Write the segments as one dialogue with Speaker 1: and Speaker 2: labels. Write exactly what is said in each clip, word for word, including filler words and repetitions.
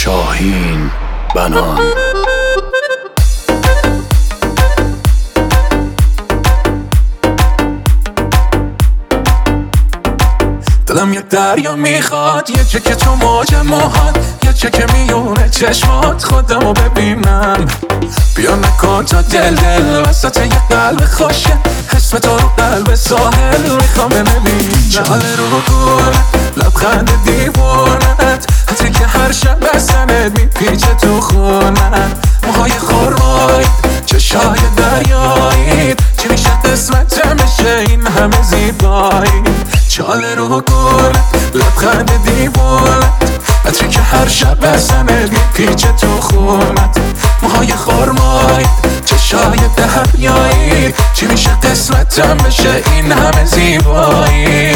Speaker 1: شاهین بنان.
Speaker 2: دلم یک دریا میخواد، یه چکه تو موج موهات، یه چکه میونه چشمات، خودمو ببینم. بیا نکن تا دل دل وسط یه قلب خوشه، اسم تو رو قلب ساحل میخوام ببینم. جاله رو گونه لبخند دیوونت، حتی که هر شب بسنت میپیچه تو خونت. موهای خرمایی، چشای دریایی، چی میشه قسمتم بشه این همه زیبایی. چاله رو گونه لبخند دیوونت، عطری که هر شب بسنت میپیچه تو خونت. موهای خرمایی، چشای دریایی، چی میشه قسمتم بشه این همه زیبایی.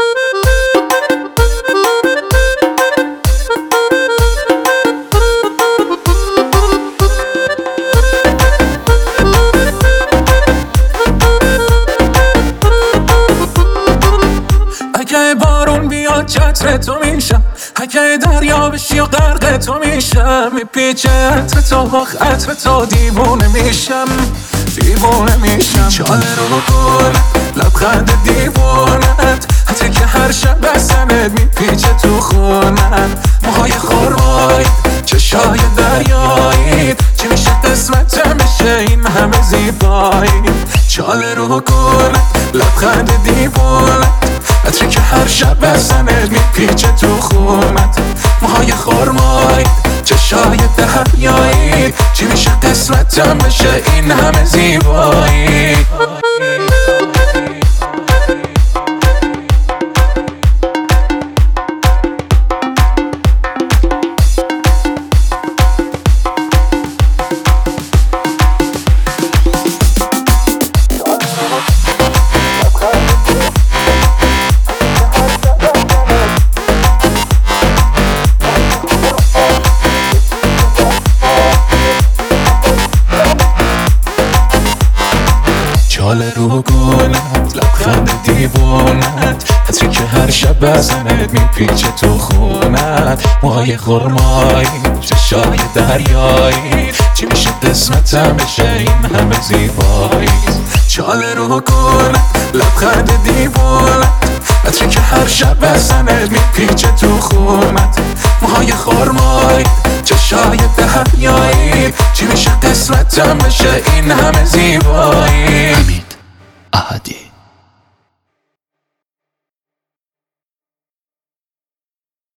Speaker 2: اگه بارون بیاد چتر تو میشم، اگه دریا بشی و غرق تو میشم. میپیچه عطر تو با عطر تو دیوونه میشم، دیوونه میشم. چاله رو گونه لبخند دیوونت، حتی که هر شب بسنت میپیچه تو خونت. موهای خرمایی، چشای دریایی، چی میشه قسمتم بشه این همه زیبایی. چاله رو گونه لبخند دیوونت، عطری که هر شب بسنت میپیچه تو خونت. موهای خرمایی، چشای دریایی، چی میشه قسمتم بشه این همه زیبایی. چاله رو گونت لبخند دیوونت، عطری که هر شب بزنت میپیچه تو خونت. موهای خرمایی، چشای دریایی، چی میشه قسمتم بشه این همه زیبایی. چاله رو گونت لبخند دیوونت، عطری که هر شب بزنت میپیچه تو خونت. موهای خرمایی، چشای دریایی، چی میشه قسمتم بشه این همه زیبایی.
Speaker 1: حمید احدی.